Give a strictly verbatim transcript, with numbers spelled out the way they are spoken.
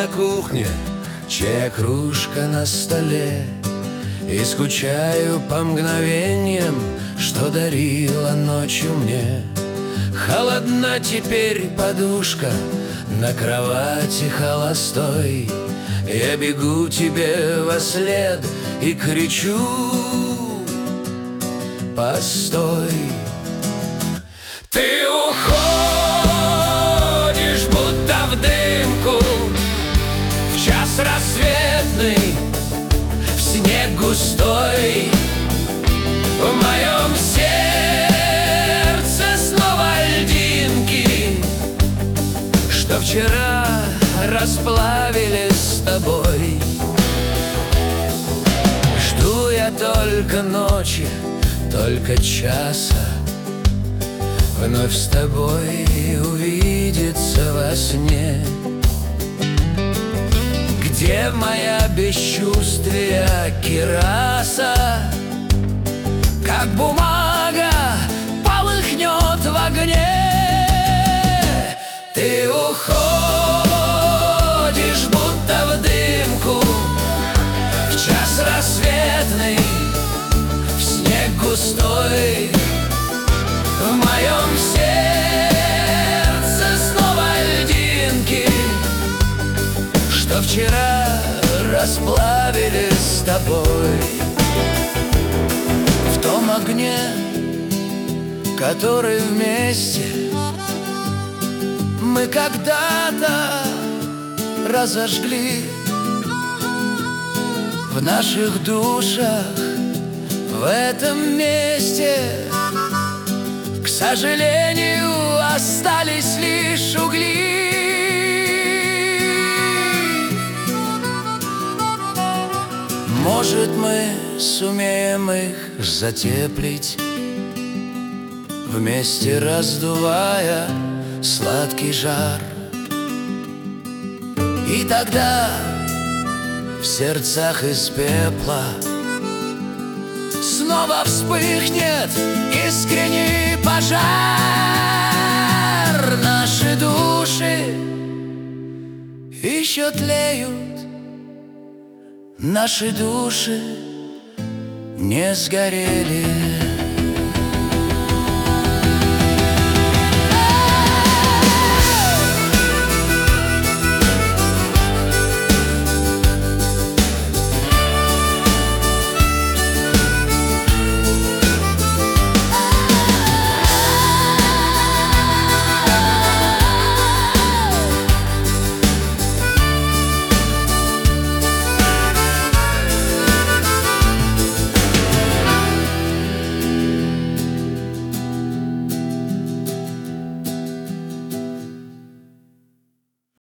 на кухне, чья кружка на столе, и скучаю по мгновениям, что дарила ночью мне. Холодна теперь подушка на кровати холостой. Я бегу тебе вослед и кричу: постой! Ты уходишь, будто в дымку, в час рассветный, в снег густой. В моем сердце снова льдинки, что вчера расплавили с тобой. Жду я только ночи, только часа, вновь с тобой увидеться во сне. Где моя бесчувствия кираса, как бумага полыхнет в огне. Ты уходишь, будто в дымку, в час рассветный, в снег густой. В моем сердце снова льдинки, что вчера расплавили с тобой. В том огне, который вместе мы когда-то разожгли, в наших душах, в этом месте, к сожалению, остались лишь угли. Может, мы сумеем их затеплить, вместе раздувая сладкий жар. И тогда в сердцах из пепла снова вспыхнет искренний пожар. Наши души еще тлеют, наши души не сгорели.